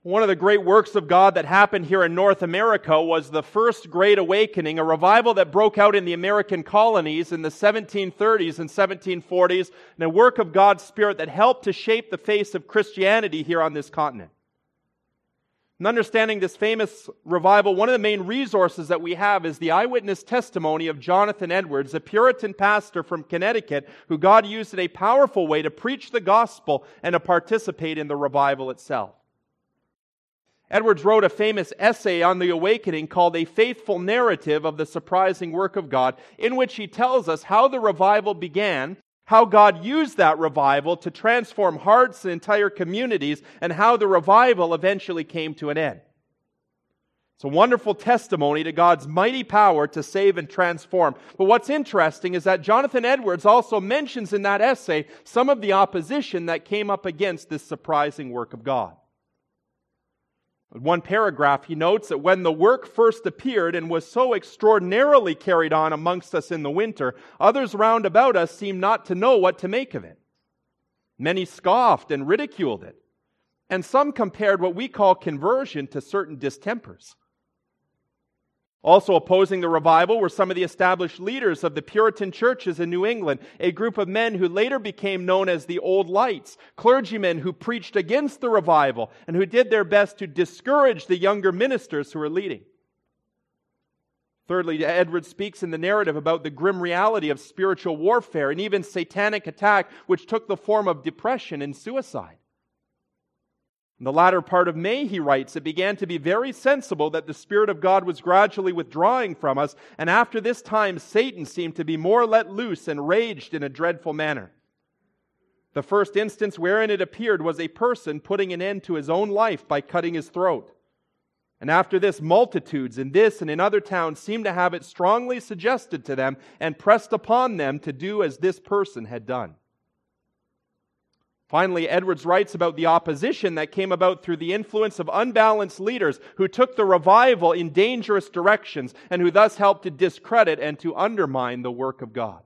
One of the great works of God that happened here in North America was the First Great Awakening, a revival that broke out in the American colonies in the 1730s and 1740s, and a work of God's Spirit that helped to shape the face of Christianity here on this continent. In understanding this famous revival, one of the main resources that we have is the eyewitness testimony of Jonathan Edwards, a Puritan pastor from Connecticut who God used in a powerful way to preach the gospel and to participate in the revival itself. Edwards wrote a famous essay on the awakening called A Faithful Narrative of the Surprising Work of God, in which he tells us how the revival began, how God used that revival to transform hearts and entire communities, and how the revival eventually came to an end. It's a wonderful testimony to God's mighty power to save and transform. But what's interesting is that Jonathan Edwards also mentions in that essay some of the opposition that came up against this surprising work of God. In one paragraph, he notes that when the work first appeared and was so extraordinarily carried on amongst us in the winter, others round about us seemed not to know what to make of it. Many scoffed and ridiculed it, and some compared what we call conversion to certain distempers. Also opposing the revival were some of the established leaders of the Puritan churches in New England, a group of men who later became known as the Old Lights, clergymen who preached against the revival and who did their best to discourage the younger ministers who were leading. Thirdly, Edwards speaks in the narrative about the grim reality of spiritual warfare and even satanic attack, which took the form of depression and suicide. In the latter part of May, he writes, it began to be very sensible that the Spirit of God was gradually withdrawing from us, and after this time Satan seemed to be more let loose and raged in a dreadful manner. The first instance wherein it appeared was a person putting an end to his own life by cutting his throat. And after this, multitudes in this and in other towns seemed to have it strongly suggested to them and pressed upon them to do as this person had done. Finally, Edwards writes about the opposition that came about through the influence of unbalanced leaders who took the revival in dangerous directions and who thus helped to discredit and to undermine the work of God.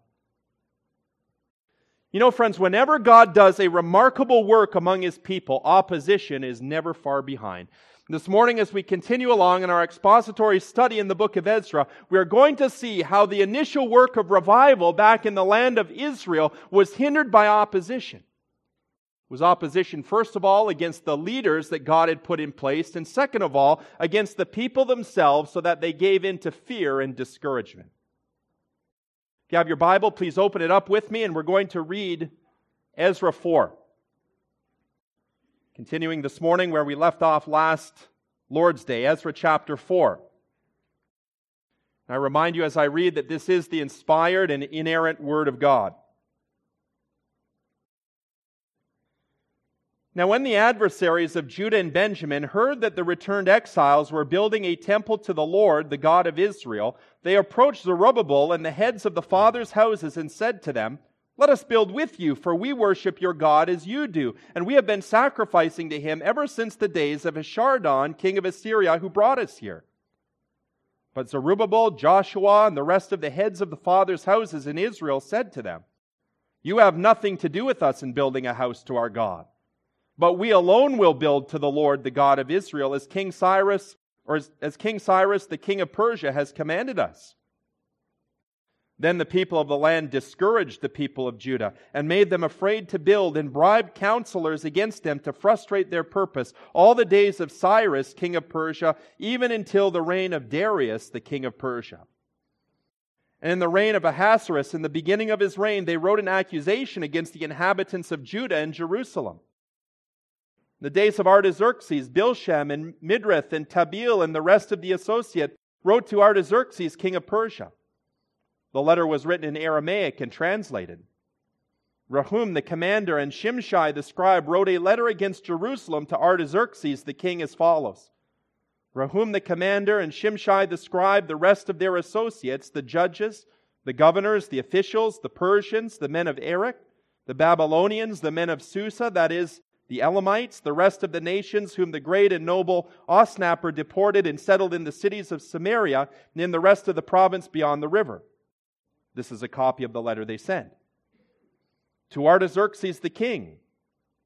You know, friends, whenever God does a remarkable work among His people, opposition is never far behind. This morning, as we continue along in our expository study in the book of Ezra, we are going to see how the initial work of revival back in the land of Israel was hindered by opposition. It was opposition, first of all, against the leaders that God had put in place, and second of all, against the people themselves, so that they gave in to fear and discouragement. If you have your Bible, please open it up with me, and we're going to read Ezra 4. Continuing this morning where we left off last Lord's Day, Ezra chapter 4. I remind you as I read that this is the inspired and inerrant Word of God. Now when the adversaries of Judah and Benjamin heard that the returned exiles were building a temple to the Lord, the God of Israel, they approached Zerubbabel and the heads of the fathers' houses and said to them, "Let us build with you, for we worship your God as you do, and we have been sacrificing to Him ever since the days of Esarhaddon, king of Assyria, who brought us here." But Zerubbabel, Joshua, and the rest of the heads of the fathers' houses in Israel said to them, "You have nothing to do with us in building a house to our God. But we alone will build to the Lord, the God of Israel, as King Cyrus, the king of Persia, has commanded us." Then the people of the land discouraged the people of Judah and made them afraid to build and bribed counselors against them to frustrate their purpose all the days of Cyrus, king of Persia, even until the reign of Darius, the king of Persia. And in the reign of Ahasuerus, in the beginning of his reign, they wrote an accusation against the inhabitants of Judah and Jerusalem. In the days of Artaxerxes, Bilshan and Midrath and Tabeel and the rest of the associate wrote to Artaxerxes, king of Persia. The letter was written in Aramaic and translated. Rehum the commander and Shimshai the scribe wrote a letter against Jerusalem to Artaxerxes the king as follows. Rehum the commander and Shimshai the scribe, the rest of their associates, the judges, the governors, the officials, the Persians, the men of Erech, the Babylonians, the men of Susa, that is, the Elamites, the rest of the nations whom the great and noble Osnappar deported and settled in the cities of Samaria and in the rest of the province beyond the river. This is a copy of the letter they sent. To Artaxerxes the king,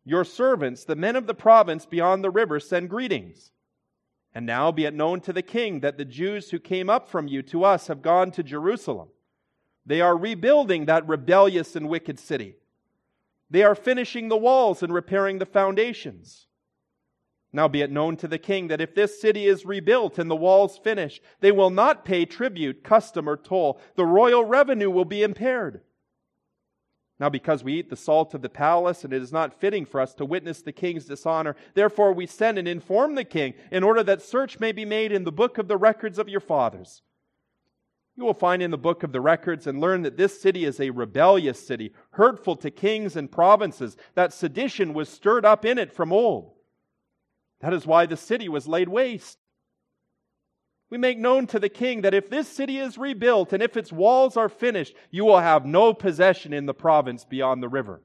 Your servants, the men of the province beyond the river, send greetings. And now be it known to the king that the Jews who came up from you to us have gone to Jerusalem. They are rebuilding that rebellious and wicked city. They are finishing the walls and repairing the foundations. Now be it known to the king that if this city is rebuilt and the walls finished, they will not pay tribute, custom, or toll. The royal revenue will be impaired. Now because we eat the salt of the palace, and it is not fitting for us to witness the king's dishonor, therefore we send and inform the king, in order that search may be made in the book of the records of your fathers. You will find in the book of the records and learn that this city is a rebellious city, hurtful to kings and provinces, that sedition was stirred up in it from old. That is why the city was laid waste. We make known to the king that if this city is rebuilt and if its walls are finished, you will have no possession in the province beyond the river.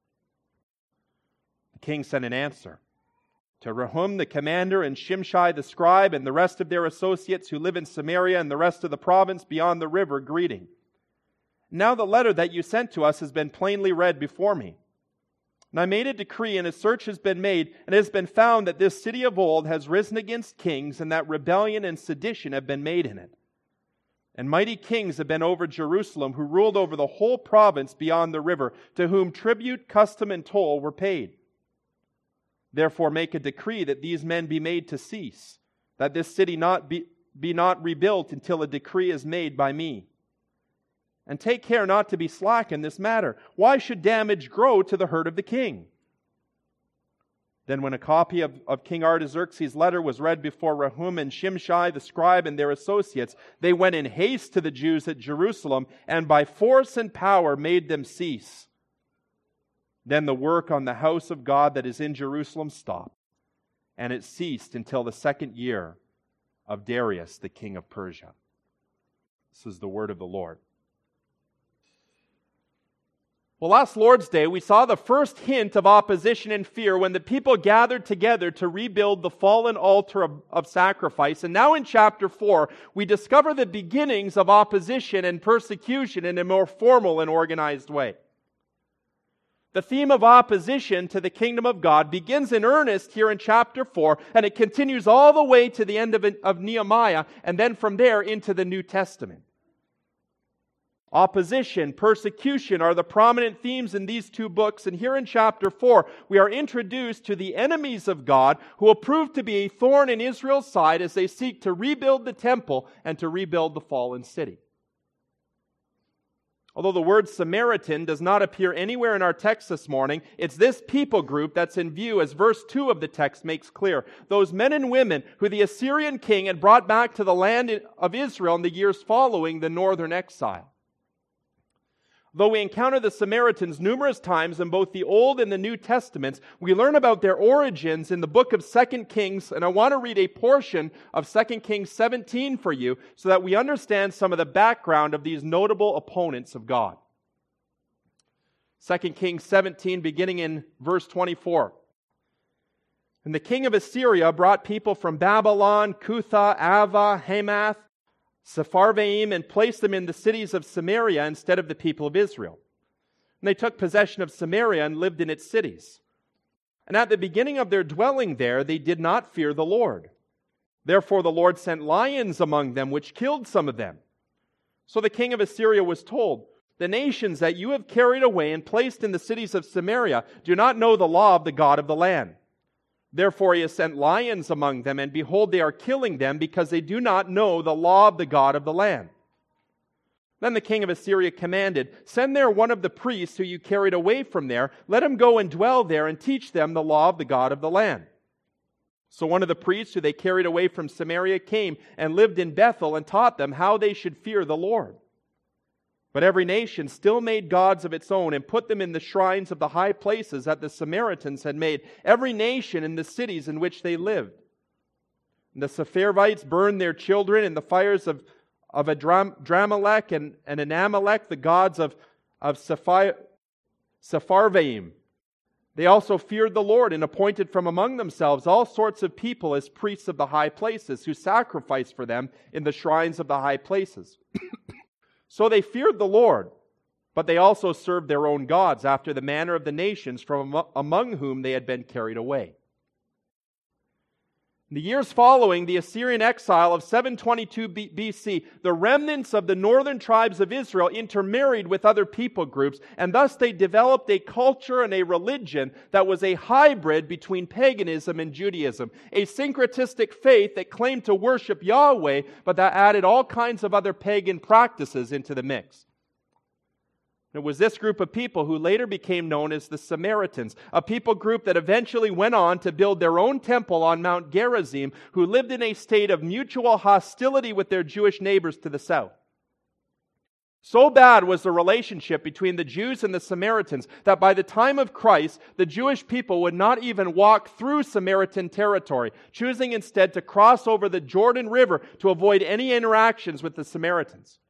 The king sent an answer to Rehum the commander and Shimshai the scribe and the rest of their associates who live in Samaria and the rest of the province beyond the river, greeting. Now the letter that you sent to us has been plainly read before me. And I made a decree, and a search has been made, and it has been found that this city of old has risen against kings, and that rebellion and sedition have been made in it. And mighty kings have been over Jerusalem, who ruled over the whole province beyond the river, to whom tribute, custom, and toll were paid. Therefore make a decree that these men be made to cease, that this city be not rebuilt until a decree is made by me. And take care not to be slack in this matter. Why should damage grow to the hurt of the king? Then when a copy of King Artaxerxes' letter was read before Rehum and Shimshai the scribe and their associates, they went in haste to the Jews at Jerusalem, and by force and power made them cease. Then the work on the house of God that is in Jerusalem stopped, and it ceased until the 2nd year of Darius, the king of Persia. This is the word of the Lord. Well, last Lord's Day, we saw the first hint of opposition and fear when the people gathered together to rebuild the fallen altar of sacrifice. And now in chapter 4, we discover the beginnings of opposition and persecution in a more formal and organized way. The theme of opposition to the kingdom of God begins in earnest here in chapter 4, and it continues all the way to the end of Nehemiah, and then from there into the New Testament. Opposition, persecution are the prominent themes in these two books, and here in chapter 4, we are introduced to the enemies of God who will prove to be a thorn in Israel's side as they seek to rebuild the temple and to rebuild the fallen city. Although the word Samaritan does not appear anywhere in our text this morning, it's this people group that's in view, as verse 2 of the text makes clear. Those men and women who the Assyrian king had brought back to the land of Israel in the years following the northern exile. Though we encounter the Samaritans numerous times in both the Old and the New Testaments, we learn about their origins in the book of 2 Kings, and I want to read a portion of 2 Kings 17 for you so that we understand some of the background of these notable opponents of God. 2 Kings 17, beginning in verse 24. And the king of Assyria brought people from Babylon, Cutha, Ava, Hamath, Sepharvaim, and placed them in the cities of Samaria instead of the people of Israel. And they took possession of Samaria and lived in its cities. And at the beginning of their dwelling there, they did not fear the Lord. Therefore the Lord sent lions among them, which killed some of them. So the king of Assyria was told, "The nations that you have carried away and placed in the cities of Samaria do not know the law of the God of the land. Therefore he has sent lions among them, and behold, they are killing them, because they do not know the law of the God of the land." Then the king of Assyria commanded, "Send there one of the priests who you carried away from there. Let him go and dwell there and teach them the law of the God of the land." So one of the priests who they carried away from Samaria came and lived in Bethel and taught them how they should fear the Lord. But every nation still made gods of its own and put them in the shrines of the high places that the Samaritans had made, every nation in the cities in which they lived. And the Sepharvites burned their children in the fires of Adramelech and Anamelech, the gods of Sepharvaim. They also feared the Lord and appointed from among themselves all sorts of people as priests of the high places, who sacrificed for them in the shrines of the high places. So they feared the Lord, but they also served their own gods after the manner of the nations from among whom they had been carried away. In the years following the Assyrian exile of 722 BC, the remnants of the northern tribes of Israel intermarried with other people groups, and thus they developed a culture and a religion that was a hybrid between paganism and Judaism, a syncretistic faith that claimed to worship Yahweh, but that added all kinds of other pagan practices into the mix. It was this group of people who later became known as the Samaritans, a people group that eventually went on to build their own temple on Mount Gerizim, who lived in a state of mutual hostility with their Jewish neighbors to the south. So bad was the relationship between the Jews and the Samaritans that by the time of Christ, the Jewish people would not even walk through Samaritan territory, choosing instead to cross over the Jordan River to avoid any interactions with the Samaritans.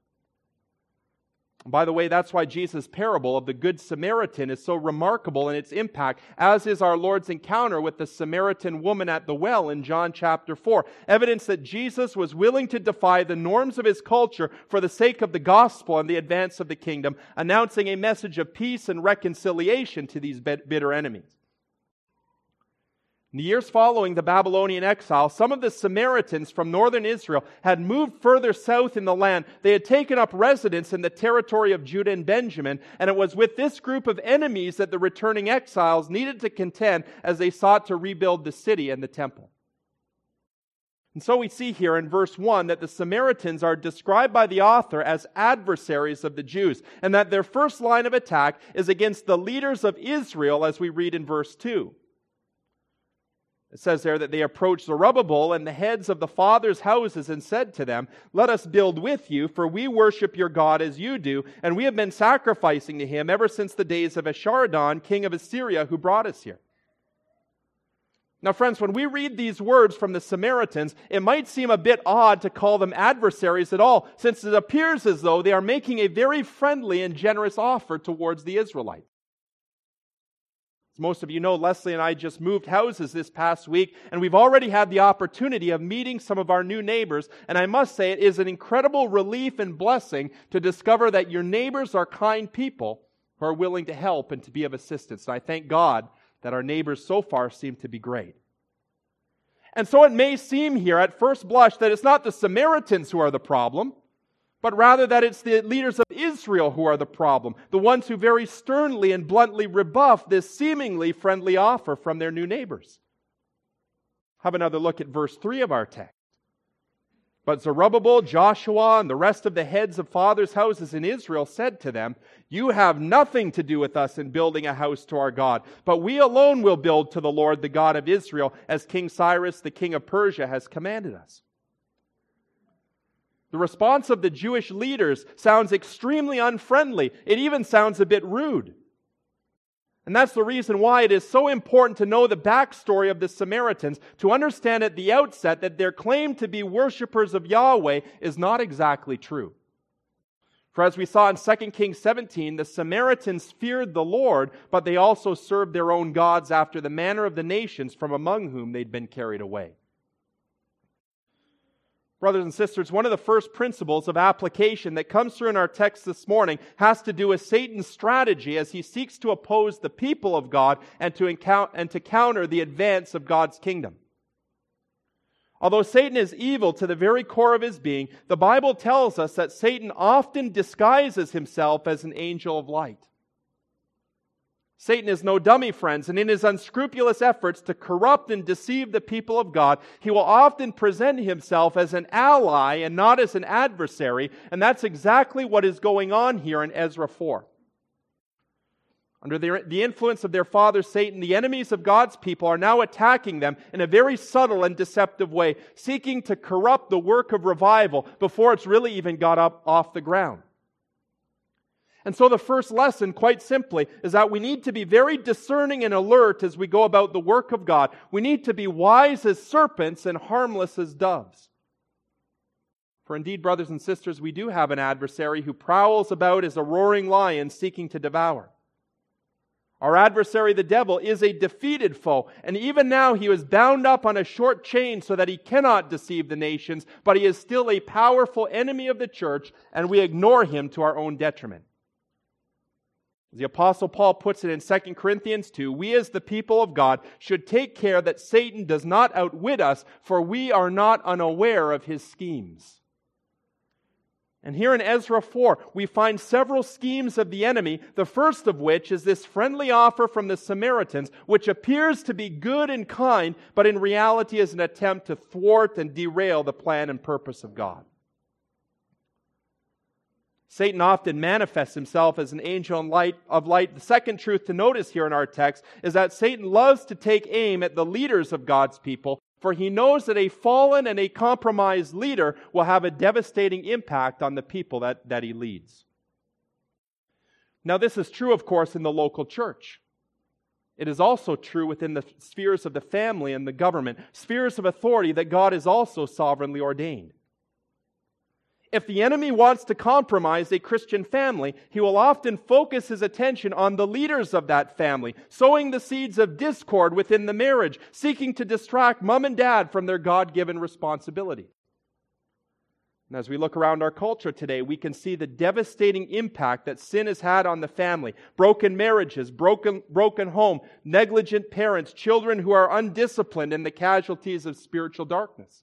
By the way, that's why Jesus' parable of the Good Samaritan is so remarkable in its impact, as is our Lord's encounter with the Samaritan woman at the well in John chapter 4. Evidence that Jesus was willing to defy the norms of his culture for the sake of the gospel and the advance of the kingdom, announcing a message of peace and reconciliation to these bitter enemies. In the years following the Babylonian exile, some of the Samaritans from northern Israel had moved further south in the land. They had taken up residence in the territory of Judah and Benjamin, and it was with this group of enemies that the returning exiles needed to contend as they sought to rebuild the city and the temple. And so we see here in verse 1 that the Samaritans are described by the author as adversaries of the Jews, and that their first line of attack is against the leaders of Israel, as we read in verse 2. It says there that they approached Zerubbabel and the heads of the fathers' houses and said to them, "Let us build with you, for we worship your God as you do, and we have been sacrificing to him ever since the days of Esarhaddon, king of Assyria, who brought us here." Now, friends, when we read these words from the Samaritans, it might seem a bit odd to call them adversaries at all, since it appears as though they are making a very friendly and generous offer towards the Israelites. Most of you know, Leslie and I just moved houses this past week, and we've already had the opportunity of meeting some of our new neighbors, and I must say it is an incredible relief and blessing to discover that your neighbors are kind people who are willing to help and to be of assistance. And I thank God that our neighbors so far seem to be great. And so it may seem here at first blush that it's not the Samaritans who are the problem, but rather that it's the leaders of Israel who are the problem, the ones who very sternly and bluntly rebuff this seemingly friendly offer from their new neighbors. Have another look at verse 3 of our text. But Zerubbabel, Joshua, and the rest of the heads of fathers' houses in Israel said to them, "You have nothing to do with us in building a house to our God, but we alone will build to the Lord, the God of Israel, as King Cyrus, the king of Persia, has commanded us." The response of the Jewish leaders sounds extremely unfriendly. It even sounds a bit rude. And that's the reason why it is so important to know the backstory of the Samaritans, to understand at the outset that their claim to be worshipers of Yahweh is not exactly true. For as we saw in 2 Kings 17, the Samaritans feared the Lord, but they also served their own gods after the manner of the nations from among whom they'd been carried away. Brothers and sisters, one of the first principles of application that comes through in our text this morning has to do with Satan's strategy as he seeks to oppose the people of God and to counter the advance of God's kingdom. Although Satan is evil to the very core of his being, the Bible tells us that Satan often disguises himself as an angel of light. Satan is no dummy, friends, and in his unscrupulous efforts to corrupt and deceive the people of God, he will often present himself as an ally and not as an adversary, and that's exactly what is going on here in Ezra 4. Under the influence of their father Satan, the enemies of God's people are now attacking them in a very subtle and deceptive way, seeking to corrupt the work of revival before it's really even got up off the ground. And so the first lesson, quite simply, is that we need to be very discerning and alert as we go about the work of God. We need to be wise as serpents and harmless as doves. For indeed, brothers and sisters, we do have an adversary who prowls about as a roaring lion seeking to devour. Our adversary, the devil, is a defeated foe, and even now he is bound up on a short chain so that he cannot deceive the nations, but he is still a powerful enemy of the church, and we ignore him to our own detriment. As the Apostle Paul puts it in 2 Corinthians 2, we as the people of God should take care that Satan does not outwit us, for we are not unaware of his schemes. And here in Ezra 4, we find several schemes of the enemy, the first of which is this friendly offer from the Samaritans, which appears to be good and kind, but in reality is an attempt to thwart and derail the plan and purpose of God. Satan often manifests himself as an angel of light. The second truth to notice here in our text is that Satan loves to take aim at the leaders of God's people, for he knows that a fallen and a compromised leader will have a devastating impact on the people that he leads. Now, this is true, of course, in the local church. It is also true within the spheres of the family and the government, spheres of authority that God has also sovereignly ordained. If the enemy wants to compromise a Christian family, he will often focus his attention on the leaders of that family, sowing the seeds of discord within the marriage, seeking to distract mom and dad from their God-given responsibility. And as we look around our culture today, we can see the devastating impact that sin has had on the family. Broken marriages, broken home, negligent parents, children who are undisciplined, and the casualties of spiritual darkness.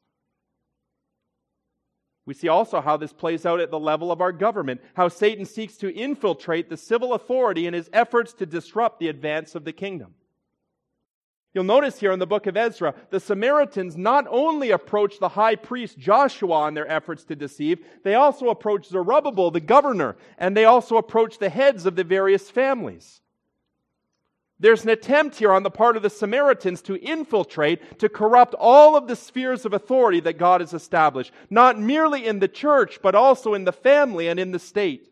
We see also how this plays out at the level of our government, how Satan seeks to infiltrate the civil authority in his efforts to disrupt the advance of the kingdom. You'll notice here in the book of Ezra, the Samaritans not only approach the high priest Joshua in their efforts to deceive, they also approach Zerubbabel, the governor, and they also approach the heads of the various families. There's an attempt here on the part of the Samaritans to infiltrate, to corrupt all of the spheres of authority that God has established, not merely in the church, but also in the family and in the state.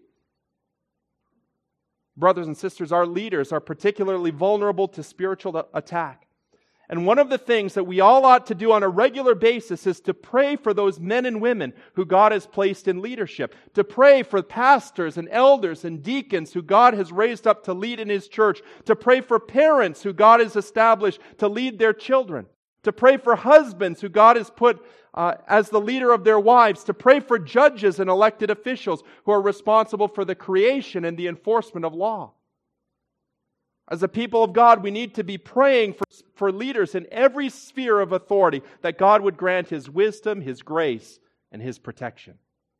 Brothers and sisters, our leaders are particularly vulnerable to spiritual attack. And one of the things that we all ought to do on a regular basis is to pray for those men and women who God has placed in leadership. To pray for pastors and elders and deacons who God has raised up to lead in His church. To pray for parents who God has established to lead their children. To pray for husbands who God has put as the leader of their wives. To pray for judges and elected officials who are responsible for the creation and the enforcement of law. As a people of God, we need to be praying for leaders in every sphere of authority, that God would grant His wisdom, His grace, and His protection.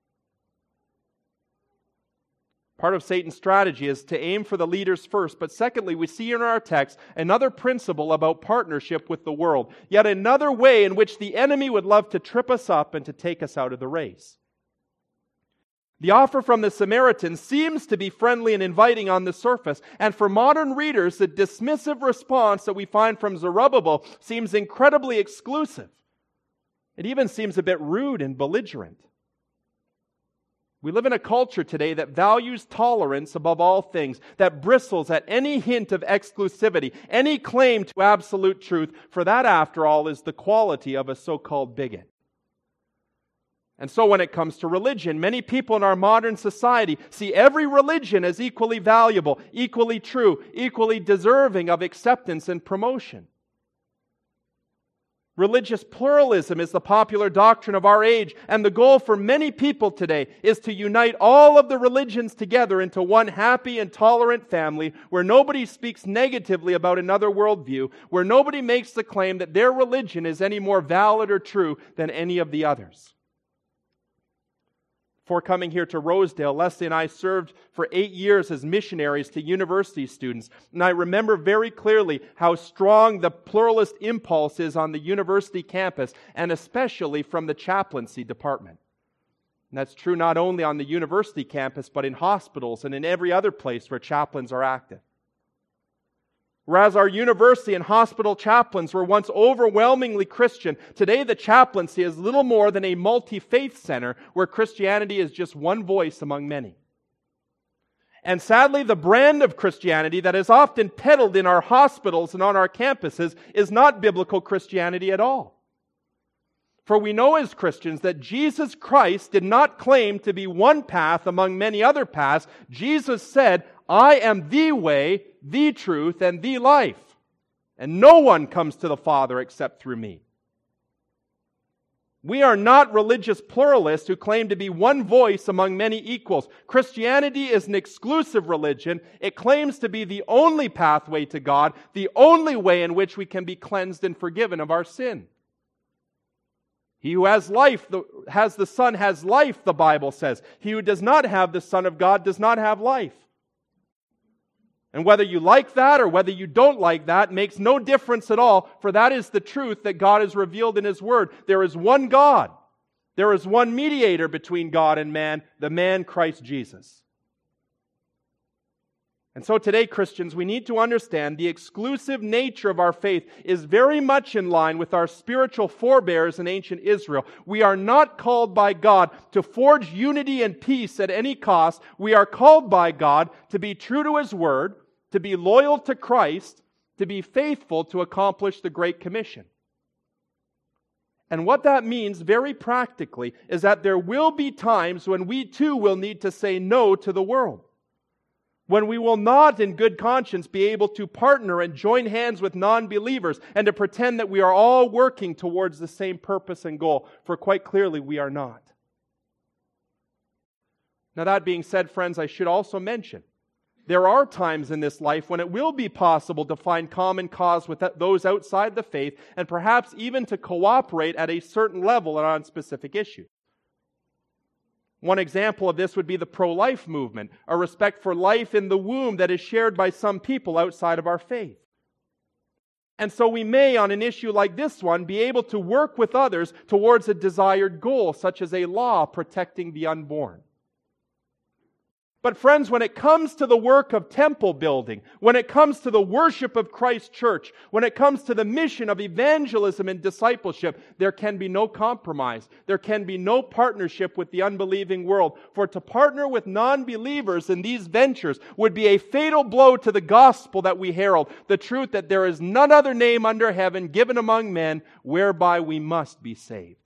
Part of Satan's strategy is to aim for the leaders first, but secondly, we see in our text another principle about partnership with the world, yet another way in which the enemy would love to trip us up and to take us out of the race. The offer from the Samaritans seems to be friendly and inviting on the surface, and for modern readers, the dismissive response that we find from Zerubbabel seems incredibly exclusive. It even seems a bit rude and belligerent. We live in a culture today that values tolerance above all things, that bristles at any hint of exclusivity, any claim to absolute truth, for that, after all, is the quality of a so-called bigot. And so when it comes to religion, many people in our modern society see every religion as equally valuable, equally true, equally deserving of acceptance and promotion. Religious pluralism is the popular doctrine of our age, and the goal for many people today is to unite all of the religions together into one happy and tolerant family where nobody speaks negatively about another worldview, where nobody makes the claim that their religion is any more valid or true than any of the others. Before coming here to Rosedale, Leslie and I served for 8 years as missionaries to university students. And I remember very clearly how strong the pluralist impulse is on the university campus, and especially from the chaplaincy department. And that's true not only on the university campus, but in hospitals and in every other place where chaplains are active. Whereas our university and hospital chaplains were once overwhelmingly Christian, today the chaplaincy is little more than a multi-faith center where Christianity is just one voice among many. And sadly, the brand of Christianity that is often peddled in our hospitals and on our campuses is not biblical Christianity at all. For we know as Christians that Jesus Christ did not claim to be one path among many other paths. Jesus said, "I am the way, the truth, and the life. And no one comes to the Father except through me." We are not religious pluralists who claim to be one voice among many equals. Christianity is an exclusive religion. It claims to be the only pathway to God, the only way in which we can be cleansed and forgiven of our sin. He who has life, has the Son, has life, the Bible says. He who does not have the Son of God does not have life. And whether you like that or whether you don't like that makes no difference at all, for that is the truth that God has revealed in His Word. There is one God. There is one mediator between God and man, the man Christ Jesus. And so today, Christians, we need to understand the exclusive nature of our faith is very much in line with our spiritual forebears in ancient Israel. We are not called by God to forge unity and peace at any cost. We are called by God to be true to His Word, to be loyal to Christ, to be faithful to accomplish the Great Commission. And what that means very practically is that there will be times when we too will need to say no to the world. When we will not in good conscience be able to partner and join hands with non-believers and to pretend that we are all working towards the same purpose and goal, for quite clearly we are not. Now that being said, friends, I should also mention, there are times in this life when it will be possible to find common cause with those outside the faith and perhaps even to cooperate at a certain level on specific issues. One example of this would be the pro-life movement, a respect for life in the womb that is shared by some people outside of our faith. And so we may, on an issue like this one, be able to work with others towards a desired goal, such as a law protecting the unborn. But friends, when it comes to the work of temple building, when it comes to the worship of Christ's church, when it comes to the mission of evangelism and discipleship, there can be no compromise. There can be no partnership with the unbelieving world. For to partner with non-believers in these ventures would be a fatal blow to the gospel that we herald, the truth that there is none other name under heaven given among men whereby we must be saved.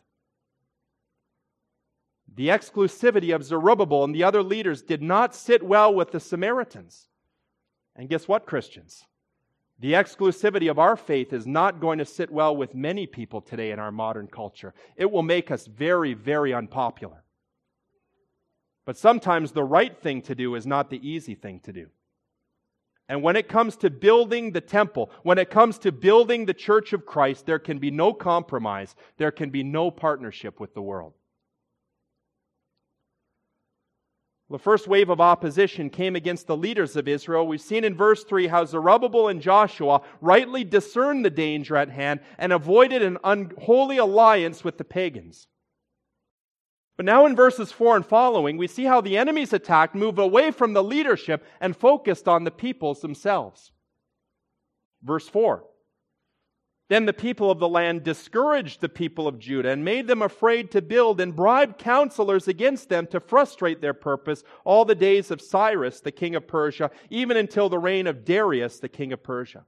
The exclusivity of Zerubbabel and the other leaders did not sit well with the Samaritans. And guess what, Christians? The exclusivity of our faith is not going to sit well with many people today in our modern culture. It will make us very, very unpopular. But sometimes the right thing to do is not the easy thing to do. And when it comes to building the temple, when it comes to building the church of Christ, there can be no compromise. There can be no partnership with the world. The first wave of opposition came against the leaders of Israel. We've seen in verse 3 how Zerubbabel and Joshua rightly discerned the danger at hand and avoided an unholy alliance with the pagans. But now in verses 4 and following, we see how the enemy's attack moved away from the leadership and focused on the peoples themselves. Verse 4. Then the people of the land discouraged the people of Judah and made them afraid to build and bribed counselors against them to frustrate their purpose all the days of Cyrus, the king of Persia, even until the reign of Darius, the king of Persia.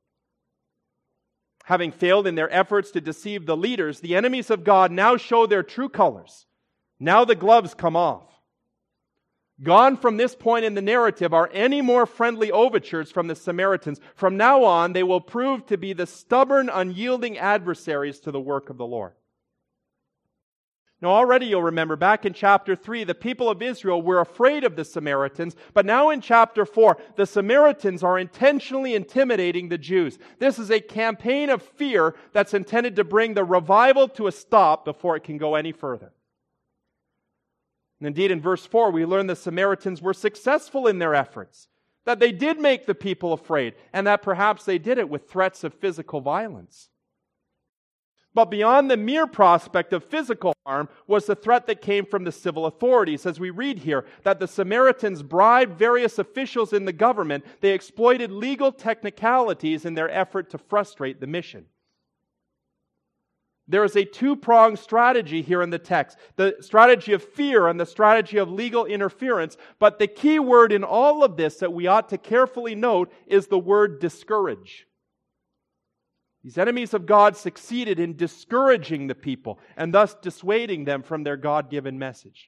Having failed in their efforts to deceive the leaders, the enemies of God now show their true colors. Now the gloves come off. Gone from this point in the narrative are any more friendly overtures from the Samaritans. From now on, they will prove to be the stubborn, unyielding adversaries to the work of the Lord. Now already you'll remember back in chapter 3, the people of Israel were afraid of the Samaritans, but now in chapter 4, the Samaritans are intentionally intimidating the Jews. This is a campaign of fear that's intended to bring the revival to a stop before it can go any further. And indeed, in verse 4, we learn the Samaritans were successful in their efforts, that they did make the people afraid, and that perhaps they did it with threats of physical violence. But beyond the mere prospect of physical harm was the threat that came from the civil authorities. As we read here, that the Samaritans bribed various officials in the government, they exploited legal technicalities in their effort to frustrate the mission. There is a two-pronged strategy here in the text. The strategy of fear and the strategy of legal interference. But the key word in all of this that we ought to carefully note is the word discourage. These enemies of God succeeded in discouraging the people and thus dissuading them from their God-given message.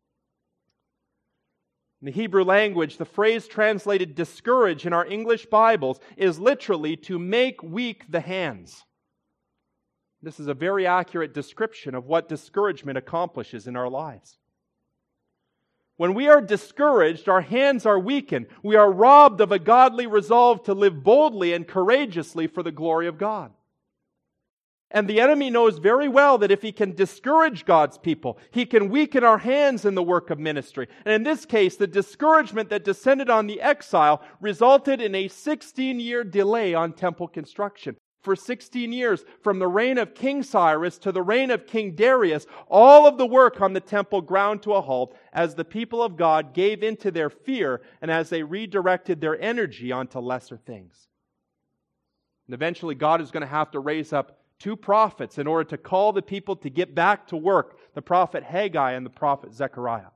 In the Hebrew language, the phrase translated discourage in our English Bibles is literally to make weak the hands. This is a very accurate description of what discouragement accomplishes in our lives. When we are discouraged, our hands are weakened. We are robbed of a godly resolve to live boldly and courageously for the glory of God. And the enemy knows very well that if he can discourage God's people, he can weaken our hands in the work of ministry. And in this case, the discouragement that descended on the exile resulted in a 16-year delay on temple construction. For 16 years, from the reign of King Cyrus to the reign of King Darius, all of the work on the temple ground to a halt as the people of God gave into their fear and as they redirected their energy onto lesser things. And eventually God is going to have to raise up 2 prophets in order to call the people to get back to work, the prophet Haggai and the prophet Zechariah.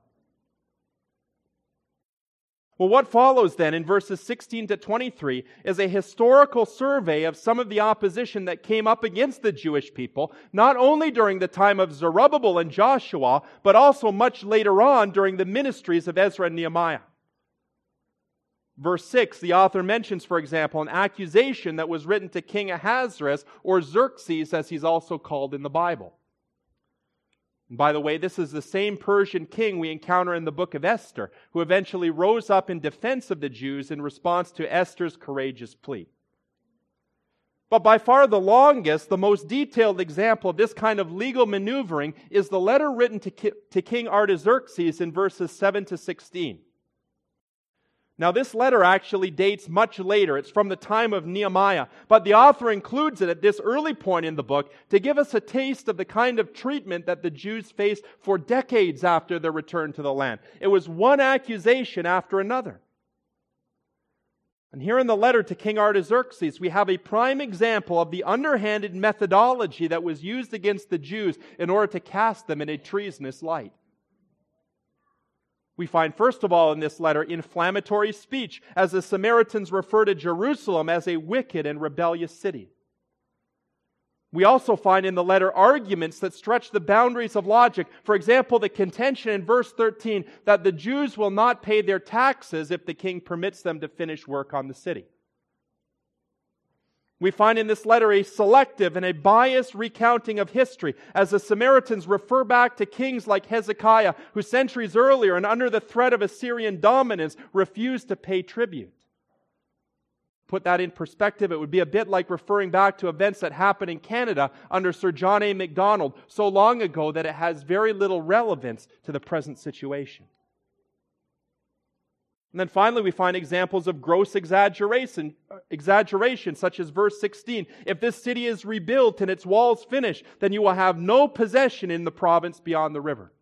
Well, what follows then in verses 16 to 23 is a historical survey of some of the opposition that came up against the Jewish people, not only during the time of Zerubbabel and Joshua, but also much later on during the ministries of Ezra and Nehemiah. Verse 6, the author mentions, for example, an accusation that was written to King Ahasuerus, or Xerxes as he's also called in the Bible. And by the way, this is the same Persian king we encounter in the book of Esther, who eventually rose up in defense of the Jews in response to Esther's courageous plea. But by far the longest, the most detailed example of this kind of legal maneuvering is the letter written to King Artaxerxes in verses 7 to 16. Now, this letter actually dates much later. It's from the time of Nehemiah. But the author includes it at this early point in the book to give us a taste of the kind of treatment that the Jews faced for decades after their return to the land. It was one accusation after another. And here in the letter to King Artaxerxes, we have a prime example of the underhanded methodology that was used against the Jews in order to cast them in a treasonous light. We find, first of all, in this letter, inflammatory speech as the Samaritans refer to Jerusalem as a wicked and rebellious city. We also find in the letter arguments that stretch the boundaries of logic. For example, the contention in verse 13 that the Jews will not pay their taxes if the king permits them to finish work on the city. We find in this letter a selective and a biased recounting of history as the Samaritans refer back to kings like Hezekiah, who centuries earlier and under the threat of Assyrian dominance refused to pay tribute. Put that in perspective, it would be a bit like referring back to events that happened in Canada under Sir John A. Macdonald so long ago that it has very little relevance to the present situation. And then finally, we find examples of gross exaggeration, such as verse 16. If this city is rebuilt and its walls finished, then you will have no possession in the province beyond the river.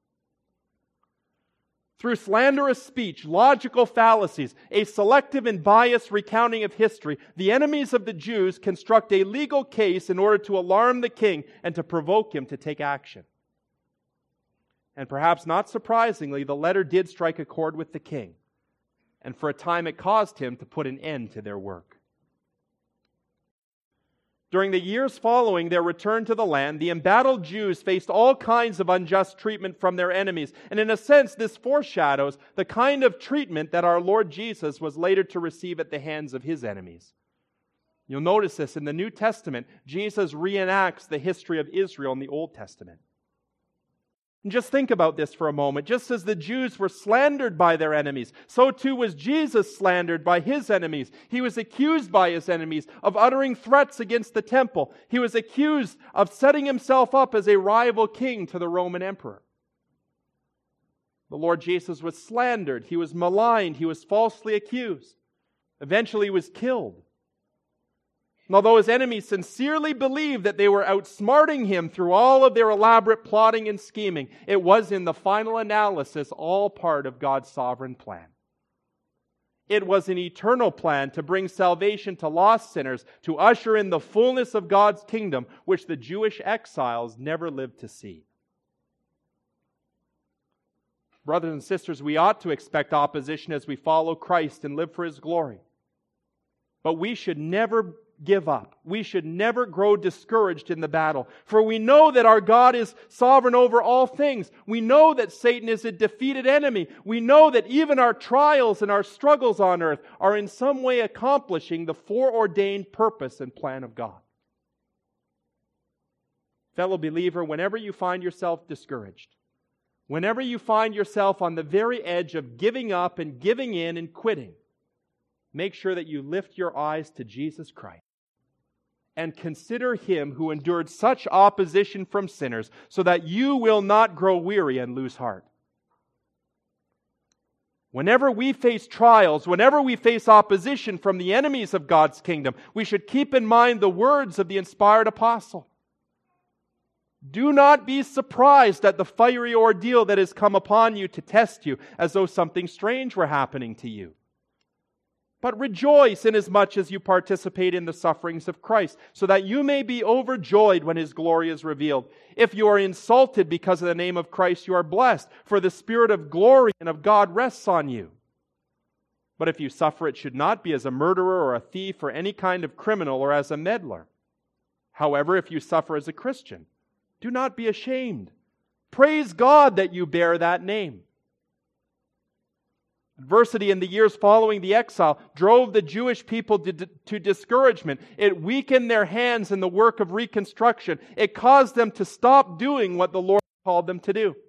Through slanderous speech, logical fallacies, a selective and biased recounting of history, the enemies of the Jews construct a legal case in order to alarm the king and to provoke him to take action. And perhaps not surprisingly, the letter did strike a chord with the king. And for a time it caused him to put an end to their work. During the years following their return to the land, the embattled Jews faced all kinds of unjust treatment from their enemies. And in a sense, this foreshadows the kind of treatment that our Lord Jesus was later to receive at the hands of His enemies. You'll notice this in the New Testament. Jesus reenacts the history of Israel in the Old Testament. And just think about this for a moment. Just as the Jews were slandered by their enemies, so too was Jesus slandered by His enemies. He was accused by His enemies of uttering threats against the temple. He was accused of setting Himself up as a rival king to the Roman emperor. The Lord Jesus was slandered. He was maligned. He was falsely accused. Eventually He was killed. And although His enemies sincerely believed that they were outsmarting Him through all of their elaborate plotting and scheming, it was in the final analysis all part of God's sovereign plan. It was an eternal plan to bring salvation to lost sinners, to usher in the fullness of God's kingdom, which the Jewish exiles never lived to see. Brothers and sisters, we ought to expect opposition as we follow Christ and live for His glory. But we should never give up. We should never grow discouraged in the battle. For we know that our God is sovereign over all things. We know that Satan is a defeated enemy. We know that even our trials and our struggles on earth are in some way accomplishing the foreordained purpose and plan of God. Fellow believer, whenever you find yourself discouraged, whenever you find yourself on the very edge of giving up and giving in and quitting, make sure that you lift your eyes to Jesus Christ and consider Him who endured such opposition from sinners so that you will not grow weary and lose heart. Whenever we face trials, whenever we face opposition from the enemies of God's kingdom, we should keep in mind the words of the inspired apostle. Do not be surprised at the fiery ordeal that has come upon you to test you, as though something strange were happening to you. But rejoice inasmuch as you participate in the sufferings of Christ, so that you may be overjoyed when His glory is revealed. If you are insulted because of the name of Christ, you are blessed, for the Spirit of glory and of God rests on you. But if you suffer, it should not be as a murderer or a thief or any kind of criminal or as a meddler. However, if you suffer as a Christian, do not be ashamed. Praise God that you bear that name. Adversity in the years following the exile drove the Jewish people to discouragement. It weakened their hands in the work of reconstruction. It caused them to stop doing what the Lord called them to do.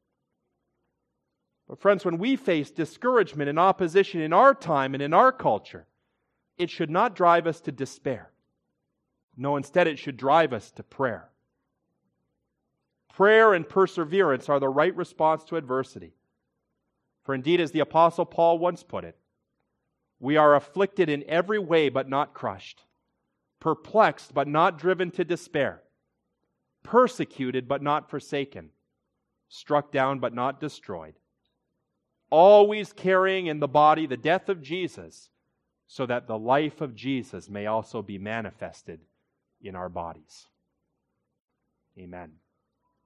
But friends, when we face discouragement and opposition in our time and in our culture, it should not drive us to despair. No, instead it should drive us to prayer. Prayer and perseverance are the right response to adversity. For indeed, as the Apostle Paul once put it, we are afflicted in every way but not crushed, perplexed but not driven to despair, persecuted but not forsaken, struck down but not destroyed, always carrying in the body the death of Jesus, so that the life of Jesus may also be manifested in our bodies. Amen.